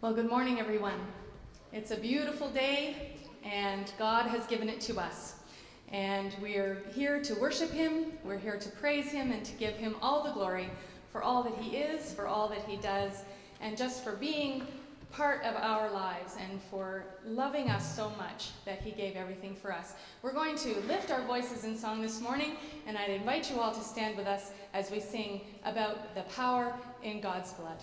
Well, good morning, everyone. It's a beautiful day, and God has given it to us. And we're here to worship Him, we're here to praise Him, and to give Him all the glory for all that He is, for all that He does, and just for being part of our lives and for loving us so much that He gave everything for us. We're going to lift our voices in song this morning, and I'd invite you all to stand with us as we sing about the power in God's blood.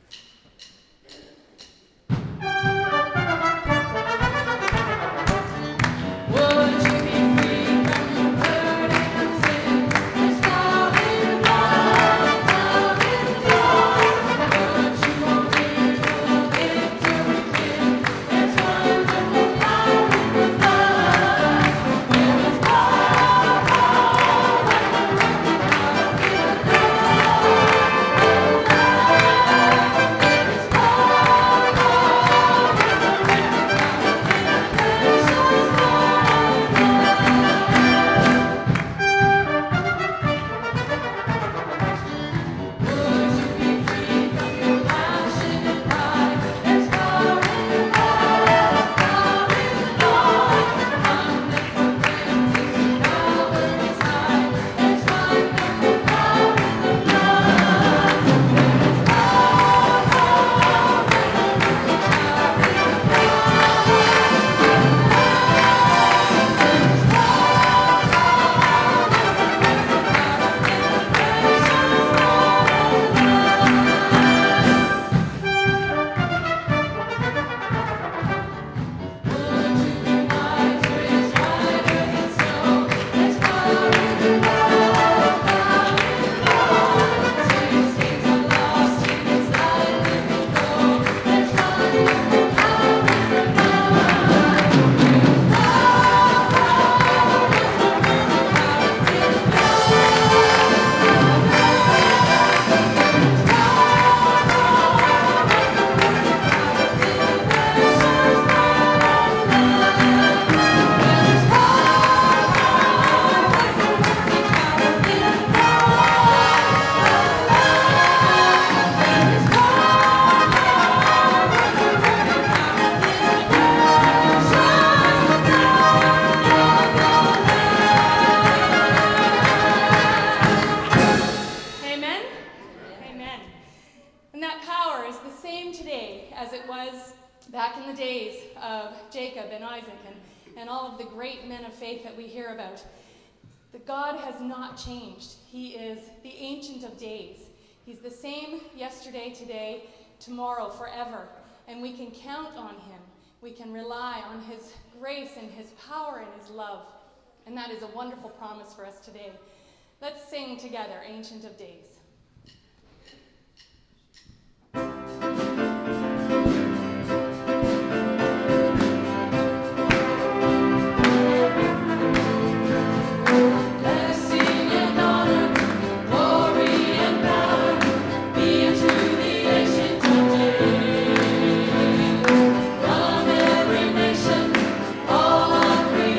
Changed. He is the Ancient of Days. He's the same yesterday, today, tomorrow, forever. And we can count on Him. We can rely on His grace and His power and His love. And that is a wonderful promise for us today. Let's sing together, Ancient of Days.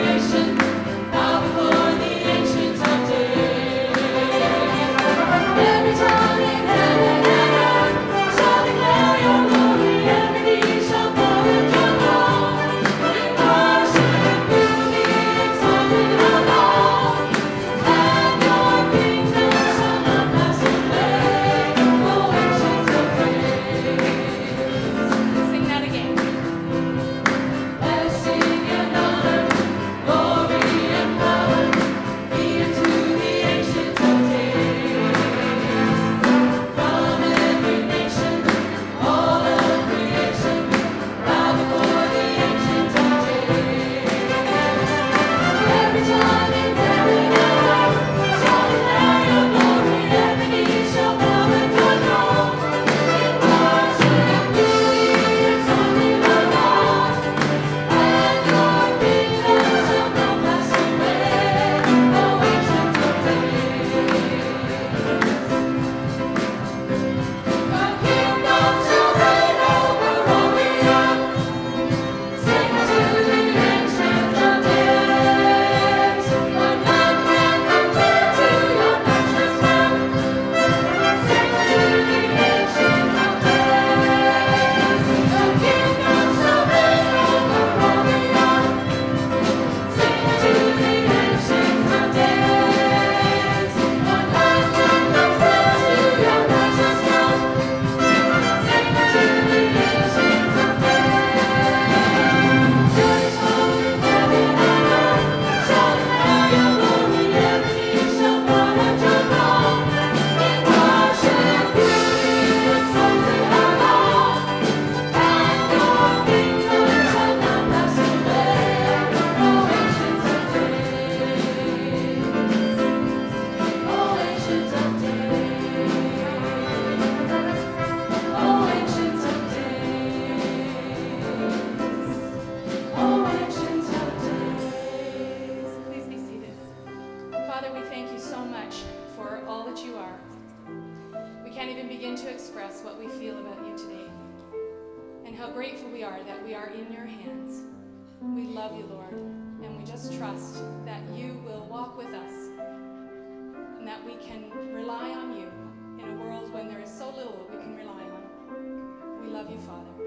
Yeah. how grateful we are that we are in your hands. We love you, Lord, and we just trust that you will walk with us and that we can rely on you in a world when there is so little we can rely on. We love you, Father.